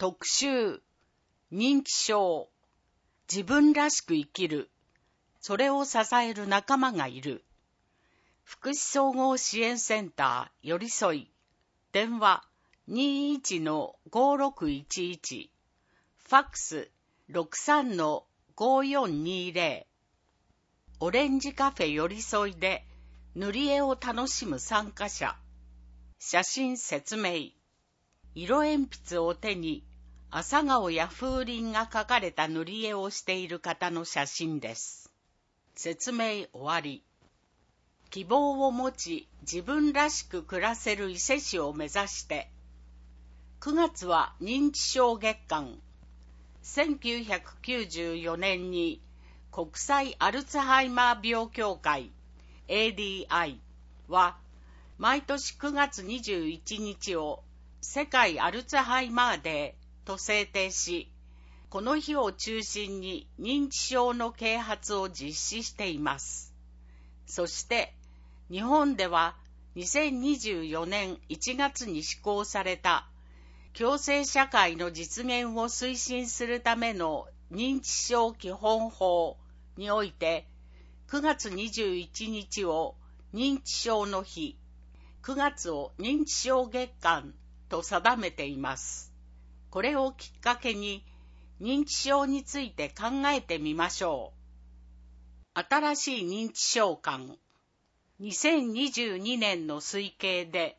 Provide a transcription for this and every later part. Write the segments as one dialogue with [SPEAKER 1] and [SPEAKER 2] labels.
[SPEAKER 1] 特集、認知症、自分らしく生きる、それを支える仲間がいる。福祉総合支援センターよりそい、電話 21-5611、ファックス 63-5420。オレンジカフェよりそいで塗り絵を楽しむ参加者。写真説明。色鉛筆を手に朝顔や風鈴が描かれた塗り絵をしている方の写真です。説明終わり。希望を持ち自分らしく暮らせる伊勢市を目指して。9月は認知症月間。1994年に国際アルツハイマー病協会 ADI は毎年9月21日を世界アルツハイマーデーと制定し、この日を中心に認知症の啓発を実施しています。そして日本では2024年1月に施行された共生社会の実現を推進するための認知症基本法において9月21日を認知症の日、9月を認知症月間と定めています。これをきっかけに認知症について考えてみましょう。新しい認知症間。2022年の推計で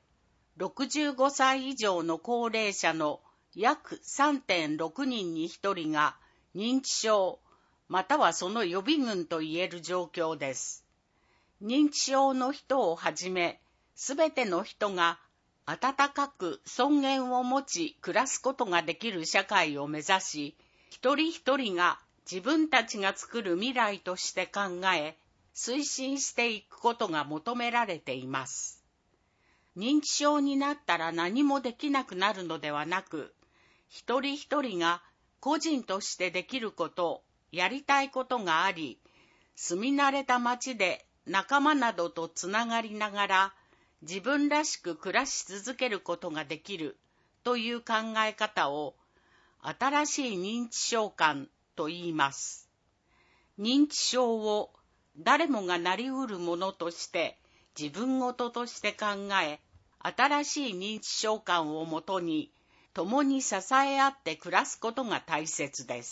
[SPEAKER 1] 65歳以上の高齢者の約 3.6 人に1人が認知症またはその予備軍といえる状況です。認知症の人をはじめすべての人が温かく尊厳を持ち暮らすことができる社会を目指し、一人一人が自分たちが作る未来として考え推進していくことが求められています。認知症になったら何もできなくなるのではなく、一人一人が個人としてできること、やりたいことがあり、住み慣れた町で仲間などとつながりながら自分らしく暮らし続けることができるという考え方を新しい認知症観と言います。認知症を誰もがなりうるものとして自分事として考え、新しい認知症観をもとに共に支え合って暮らすことが大切です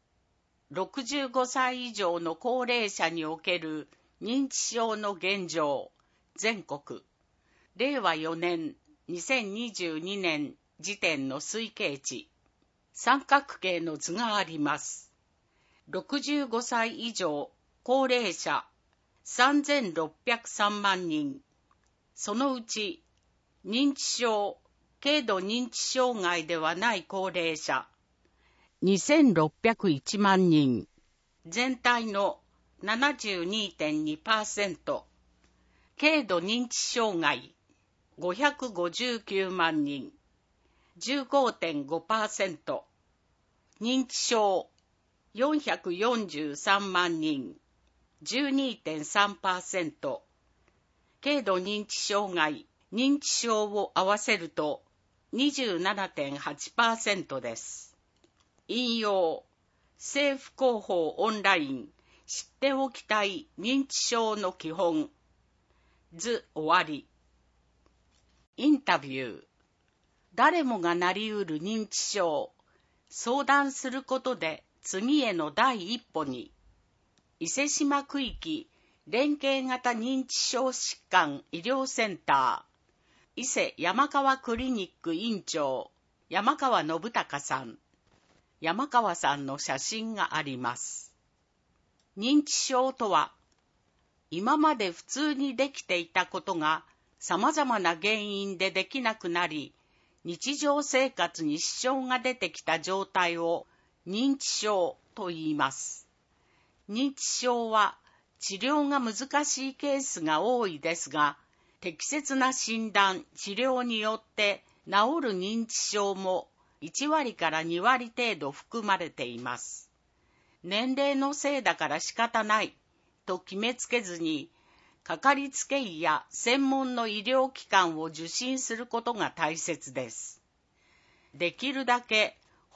[SPEAKER 1] 。65歳以上の高齢者における認知症の現状、全国、令和4年2022年時点の推計値、三角形の図があります。65歳以上高齢者3603万人、そのうち認知症、軽度認知障害ではない高齢者2601万人、全体の 72.2%、軽度認知障害559万人、15.5%、認知症443万人、12.3%、軽度認知障害、認知症を合わせると 27.8% です。引用、政府広報オンライン、知っておきたい認知症の基本。図終わり。インタビュー。誰もがなりうる認知症。相談することで次への第一歩に。伊勢志摩区域連携型認知症疾患医療センター伊勢山川クリニック院長山川信孝さん。山川さんの写真があります。認知症とは、今まで普通にできていたことが様々な原因でできなくなり、日常生活に支障が出てきた状態を認知症と言います。認知症は治療が難しいケースが多いですが、適切な診断・治療によって治る認知症も1割から2割程度含まれています。年齢のせいだから仕方ないと決めつけずに、かかりつけ医や専門の医療機関を受診することが大切です。できるだけ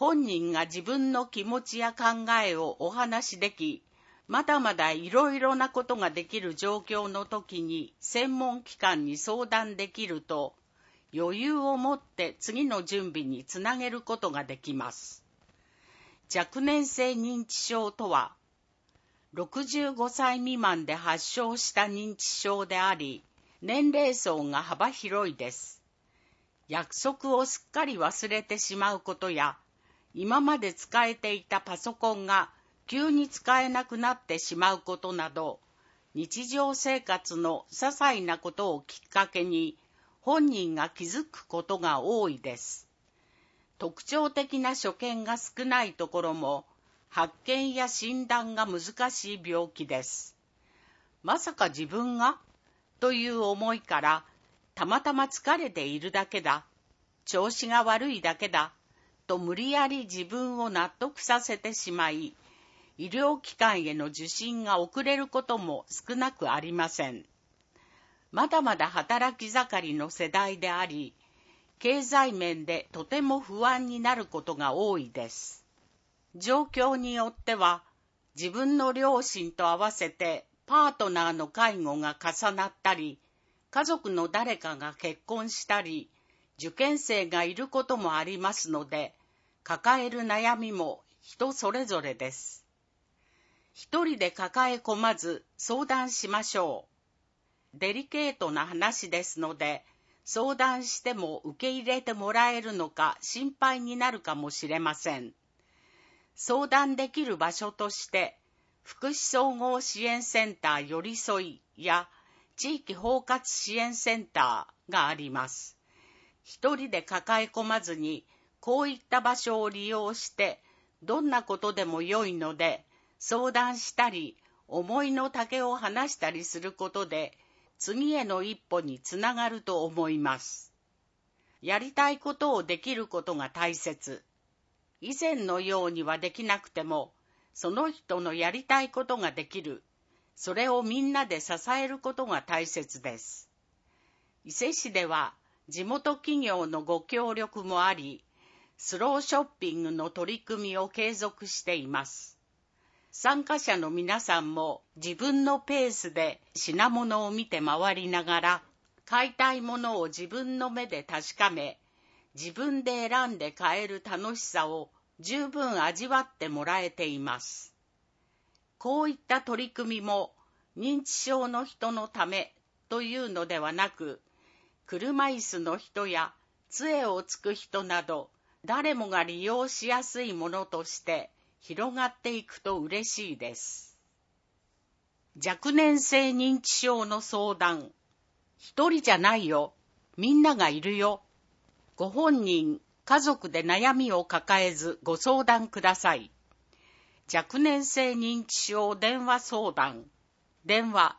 [SPEAKER 1] 本人が自分の気持ちや考えをお話しでき、まだまだいろいろなことができる状況の時に専門機関に相談できると、余裕を持って次の準備につなげることができます。若年性認知症とは、65歳未満で発症した認知症であり、年齢層が幅広いです。約束をすっかり忘れてしまうことや、今まで使えていたパソコンが急に使えなくなってしまうことなど、日常生活の些細なことをきっかけに、本人が気づくことが多いです。特徴的な所見が少ないところも、発見や診断が難しい病気です。まさか自分がという思いから、たまたま疲れているだけだ、調子が悪いだけだ、と無理やり自分を納得させてしまい、医療機関への受診が遅れることも少なくありません。まだまだ働き盛りの世代であり、経済面でとても不安になることが多いです。状況によっては、自分の両親と合わせてパートナーの介護が重なったり、家族の誰かが結婚したり、受験生がいることもありますので、抱える悩みも人それぞれです。一人で抱え込まず相談しましょう。デリケートな話ですので、相談しても受け入れてもらえるのか心配になるかもしれません。相談できる場所として、福祉総合支援センターよりそいや地域包括支援センターがあります。一人で抱え込まずに、こういった場所を利用して、どんなことでも良いので、相談したり、思いの丈を話したりすることで、次への一歩につながると思います。やりたいことをできることが大切。以前のようにはできなくても、その人のやりたいことができる。それをみんなで支えることが大切です。伊勢市では地元企業のご協力もあり、スローショッピングの取り組みを継続しています。参加者の皆さんも自分のペースで品物を見て回りながら、買いたいものを自分の目で確かめ、自分で選んで買える楽しさを十分味わってもらえています。こういった取り組みも認知症の人のためというのではなく、車椅子の人や杖をつく人など、誰もが利用しやすいものとして広がっていくと嬉しいです。若年性認知症の相談。一人じゃないよ。みんながいるよ。ご本人、家族で悩みを抱えずご相談ください。若年性認知症電話相談。電話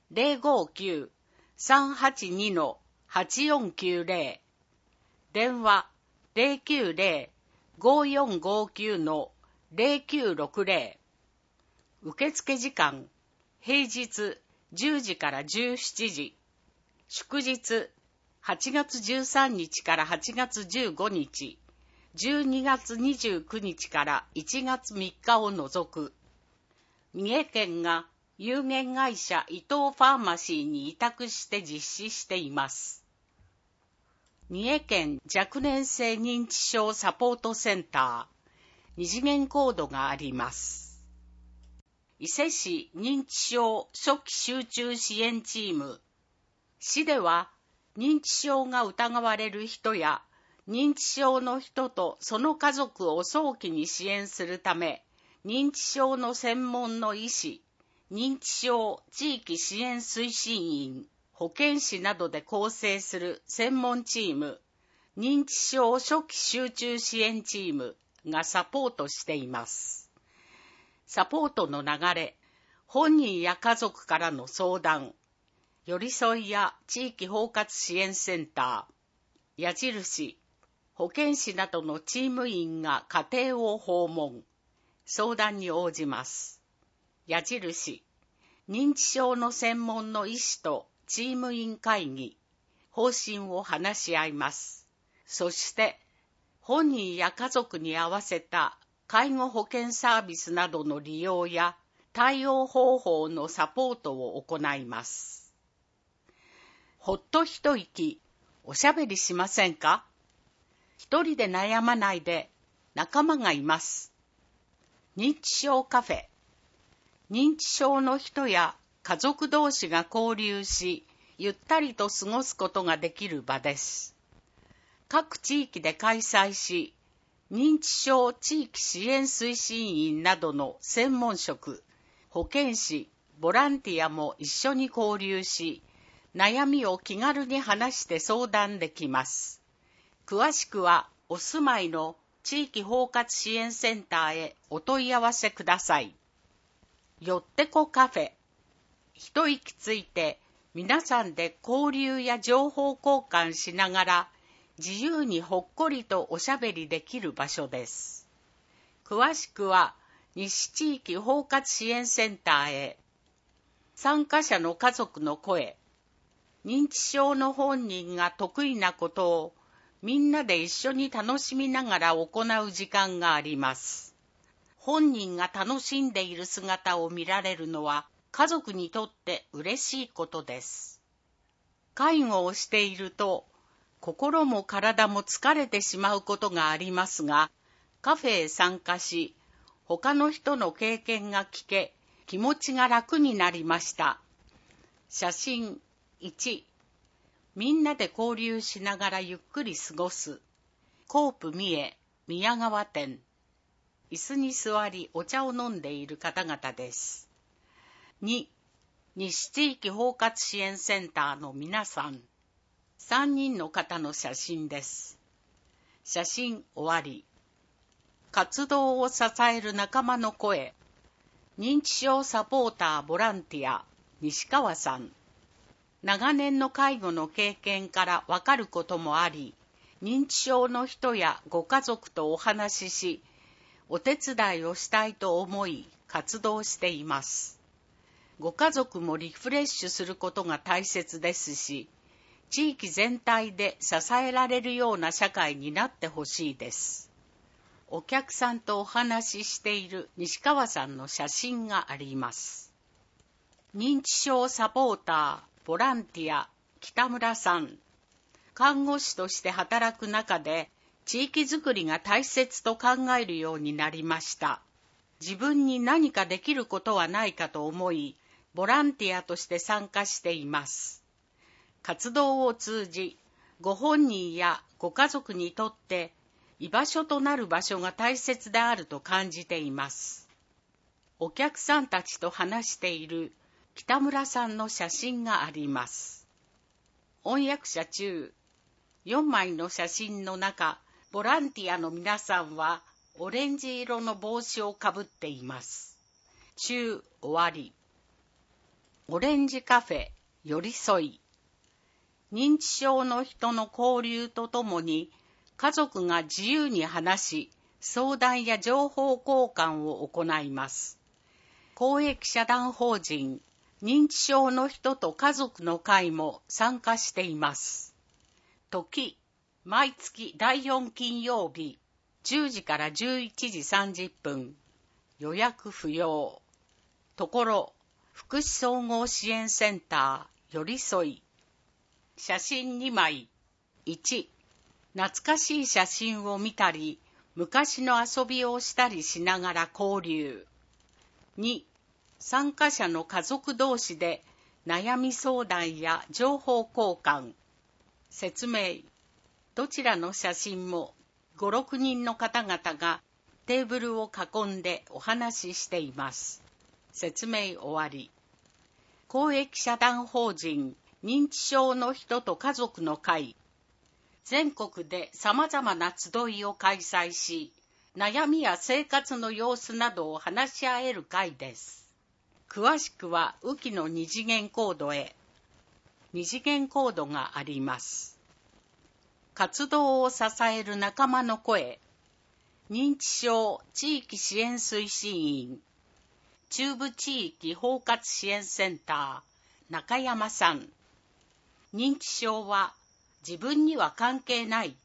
[SPEAKER 1] 059-382-8490。電話 090-5459-0960。受付時間、平日10時から17時。祝日、8月13日から8月15日、12月29日から1月3日を除く。三重県が有限会社伊藤ファーマシーに委託して実施しています。三重県若年性認知症サポートセンター、2次元コードがあります。伊勢市認知症初期集中支援チーム。市では、認知症が疑われる人や、認知症の人とその家族を早期に支援するため、認知症の専門の医師、認知症地域支援推進員、保健師などで構成する専門チーム、認知症初期集中支援チームがサポートしています。サポートの流れ、本人や家族からの相談、寄り添いや地域包括支援センター、矢印、保健師などのチーム員が家庭を訪問、相談に応じます。矢印、認知症の専門の医師とチーム員会議、方針を話し合います。そして、 本人や家族に合わせた介護保険サービスなどの利用や対応方法のサポートを行います。ほっと一息、おしゃべりしませんか？一人で悩まないで、仲間がいます。認知症カフェ。認知症の人や家族同士が交流し、ゆったりと過ごすことができる場です。各地域で開催し、認知症地域支援推進員などの専門職、保健師、ボランティアも一緒に交流し、悩みを気軽に話して相談できます。詳しくはお住まいの地域包括支援センターへお問い合わせください。よってこカフェ。一息ついて皆さんで交流や情報交換しながら自由にほっこりとおしゃべりできる場所です。詳しくは西地域包括支援センターへ。参加者の家族の声。認知症の本人が得意なことをみんなで一緒に楽しみながら行う時間があります。本人が楽しんでいる姿を見られるのは家族にとって嬉しいことです。介護をしていると心も体も疲れてしまうことがありますが、カフェへ参加し、他の人の経験が聞け、気持ちが楽になりました。写真1、みんなで交流しながらゆっくり過ごす。コープ三重宮川店。椅子に座りお茶を飲んでいる方々です。2、西地域包括支援センターの皆さん。3人の方の写真です。写真終わり。活動を支える仲間の声。認知症サポーターボランティア西川さん。長年の介護の経験からわかることもあり、認知症の人やご家族とお話しし、お手伝いをしたいと思い活動しています。ご家族もリフレッシュすることが大切ですし、地域全体で支えられるような社会になってほしいです。お客さんとお話ししている西川さんの写真があります。認知症サポーター、ボランティア、北村さん。看護師として働く中で、地域づくりが大切と考えるようになりました。自分に何かできることはないかと思い、ボランティアとして参加しています。活動を通じ、ご本人やご家族にとって居場所となる場所が大切であると感じています。お客さんたちと話している北村さんの写真があります。翻訳者中、4枚の写真の中、ボランティアの皆さんはオレンジ色の帽子をかぶっています。中終わり。オレンジカフェ寄り添い。認知症の人の交流とともに、家族が自由に話し、相談や情報交換を行います。公益社団法人認知症の人と家族の会も参加しています。時、毎月第4金曜日、10時から11時30分。予約不要。ところ、福祉総合支援センター、寄り添い。写真2枚。1、懐かしい写真を見たり、昔の遊びをしたりしながら交流。2、参加者の家族同士で悩み相談や情報交換。説明。どちらの写真も5、6人の方々がテーブルを囲んでお話ししています。説明終わり。公益社団法人認知症の人と家族の会。全国で様々な集いを開催し、悩みや生活の様子などを話し合える会です。詳しくはウキの二次元コードへ。二次元コードがあります。活動を支える仲間の声。認知症地域支援推進員。中部地域包括支援センター、中山さん。認知症は自分には関係ない。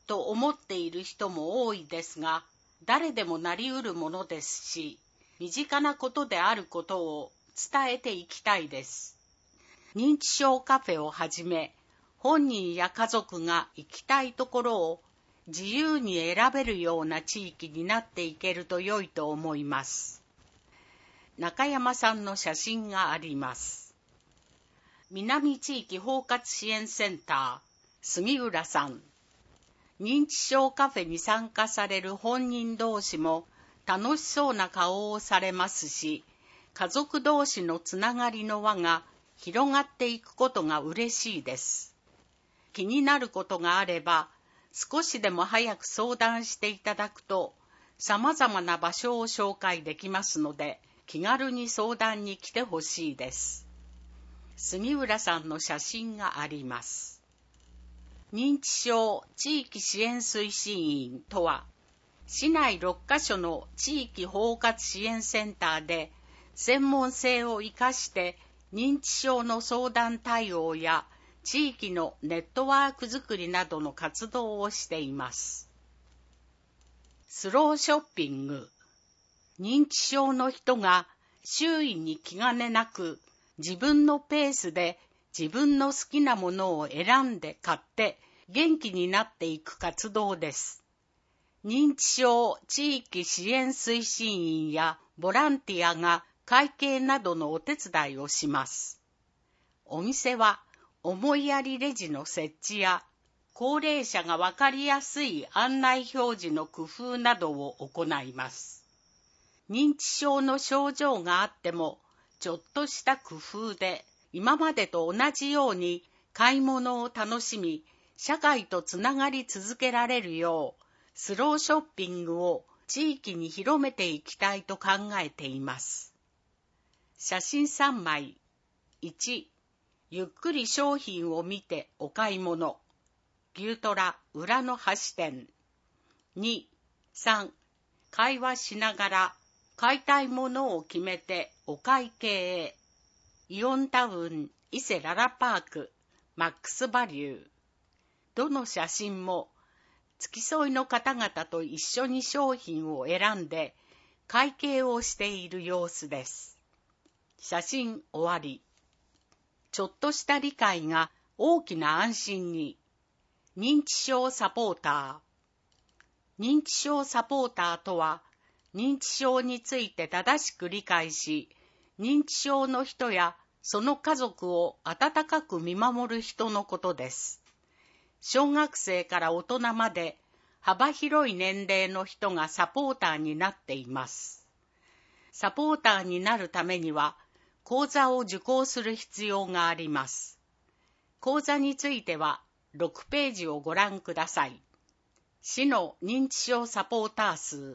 [SPEAKER 1] と思っている人も多いですが、誰でもなりうるものですし、身近なことであることを伝えていきたいです。認知症カフェをはじめ、本人や家族が行きたいところを自由に選べるような地域になっていけると良いと思います。中山さんの写真があります。南地域包括支援センター、杉浦さん。認知症カフェに参加される本人同士も楽しそうな顔をされますし、家族同士のつながりの輪が広がっていくことが嬉しいです。気になることがあれば、少しでも早く相談していただくと、様々な場所を紹介できますので、気軽に相談に来てほしいです。杉浦さんの写真があります。認知症地域支援推進員とは、市内6カ所の地域包括支援センターで、専門性を生かして認知症の相談対応や地域のネットワークづくりなどの活動をしています。スローショッピング。認知症の人が周囲に気兼ねなく自分のペースで自分の好きなものを選んで買って元気になっていく活動です。認知症地域支援推進員やボランティアが会計などのお手伝いをします。お店は思いやりレジの設置や高齢者がわかりやすい案内表示の工夫などを行います。認知症の症状があってもちょっとした工夫で今までと同じように買い物を楽しみ、社会とつながり続けられるようスローショッピングを地域に広めていきたいと考えています。写真3枚。1、ゆっくり商品を見てお買い物。牛トラ裏の橋店。2、3、会話しながら買いたいものを決めてお会計へ。イオンタウン伊勢ララパークマックスバリュー。どの写真も付き添いの方々と一緒に商品を選んで会計をしている様子です。写真終わり。ちょっとした理解が大きな安心に。認知症サポーター。認知症サポーターとは、認知症について正しく理解し、認知症の人やその家族を温かく見守る人のことです。小学生から大人まで幅広い年齢の人がサポーターになっています。サポーターになるためには講座を受講する必要があります。講座については6ページをご覧ください。市の認知症サポーター数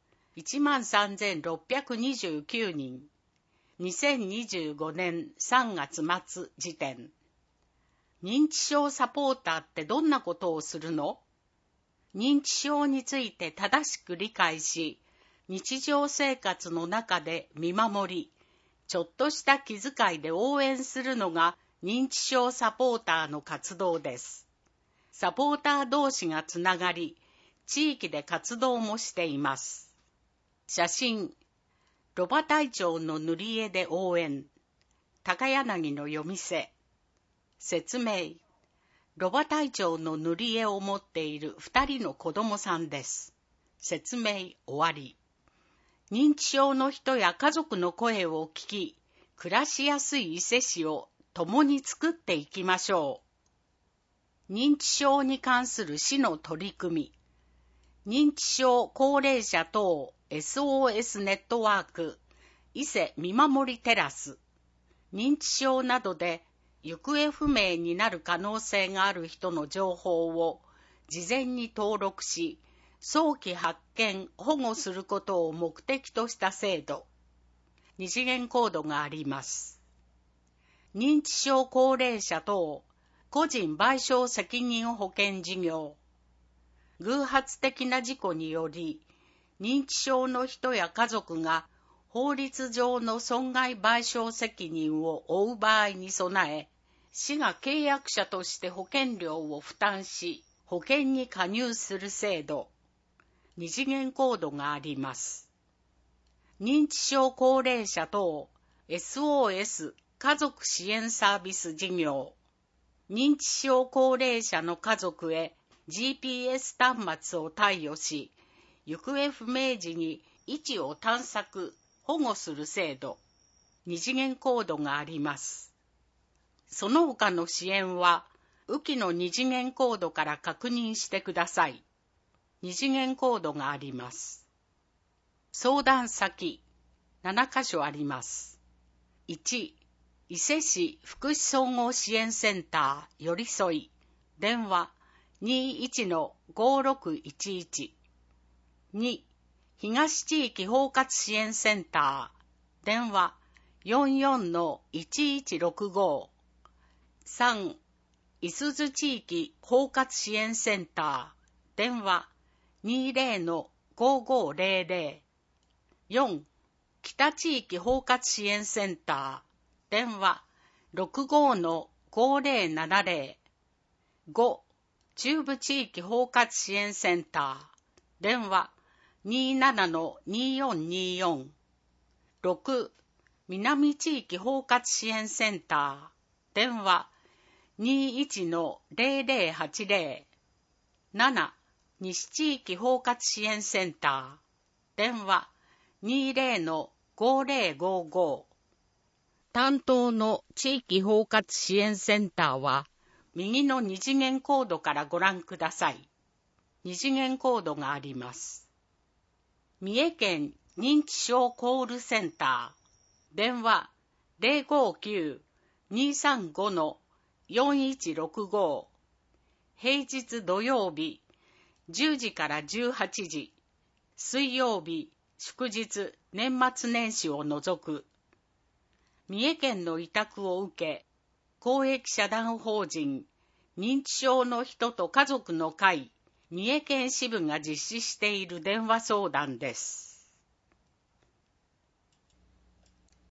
[SPEAKER 1] 13,629 人。2025年3月末時点。認知症サポーターってどんなことをするの？認知症について正しく理解し、日常生活の中で見守り、ちょっとした気遣いで応援するのが認知症サポーターの活動です。サポーター同士がつながり、地域で活動もしています。写真、ロバ隊長の塗り絵で応援、高柳の夜店。説明、ロバ隊長の塗り絵を持っている2人の子供さんです。説明終わり。認知症の人や家族の声を聞き、暮らしやすい伊勢市を共に作っていきましょう。認知症に関する市の取り組み。認知症高齢者等 SOS ネットワーク伊勢見守りテラス。認知症などで行方不明になる可能性がある人の情報を事前に登録し、早期発見・保護することを目的とした制度。二次元コードがあります。認知症高齢者等個人賠償責任保険事業。偶発的な事故により、認知症の人や家族が法律上の損害賠償責任を負う場合に備え、市が契約者として保険料を負担し、 保険に加入する制度、二次元コードがあります。認知症高齢者等 SOS 家族支援サービス事業、認知症高齢者の家族へ GPS 端末を貸与し、行方不明時に位置を探索、保護する制度、二次元コードがあります。その他の支援は、雨季の二次元コードから確認してください。二次元コードがあります。相談先、7カ所あります。1、伊勢市福祉総合支援センターよりそい、電話 21-5611。2、東地域包括支援センター、電話 44-1165。3、いすゞ地域包括支援センター、電話 20-5500。4、北地域包括支援センター、電話 65-5070。5、中部地域包括支援センター、電話 27-2424。6、南地域包括支援センター、電話 21-0080。7、西地域包括支援センター、電話 20-5055。担当の地域包括支援センターは、右の二次元コードからご覧ください。二次元コードがあります。三重県認知症コールセンター、電話 059-235-4165。平日土曜日10時から18時、水曜日、祝日、年末年始を除く。三重県の委託を受け、公益社団法人認知症の人と家族の会三重県支部が実施している電話相談です。